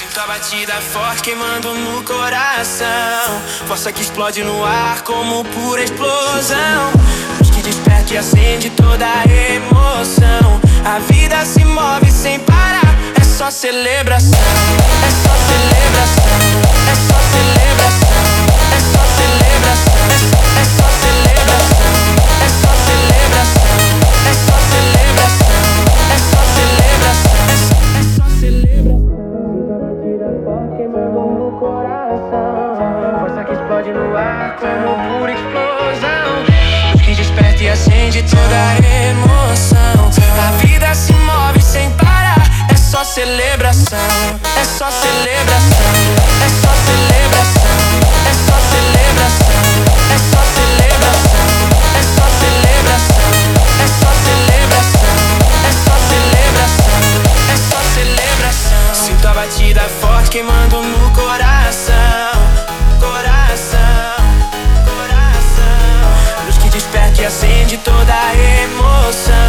Sinto a batida forte queimando no coração, força que explode no ar como pura explosão. Luz que desperta e acende toda a emoção. A vida se move sem parar, é só celebração. É só celebração, é só celebração, é só celebração, é só celebração, é só celebração, é só celebração, é só celebração, é só celebração. Sinto a batida forte queimando no coração, força que explode no ar como pura explosão. Luz que desperta e acende toda a emoção. A vida se move sem parar, é só celebração, é só celebração, é só celebração, é só celebração, é só celebração, é só celebração, é só celebração, é só celebração, é só celebração. Sinto a batida forte queimando no coração, coração, coração. Luz que desperta e acende toda a emoção.